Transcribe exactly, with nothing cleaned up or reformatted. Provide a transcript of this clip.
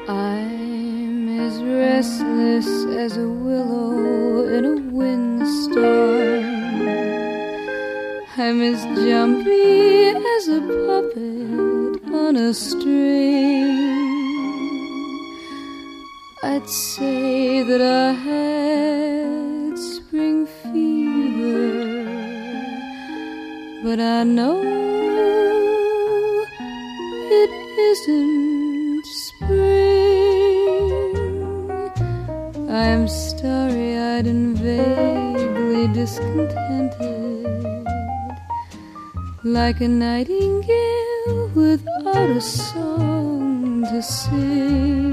I'm as restless as a willow in a windstorm. I'm as jumpy as a puppet on a string. I'd say that I had spring fever, but I know it isn't spring. I'm starry-eyed and vaguely discontented, like a nightingale without a song to sing.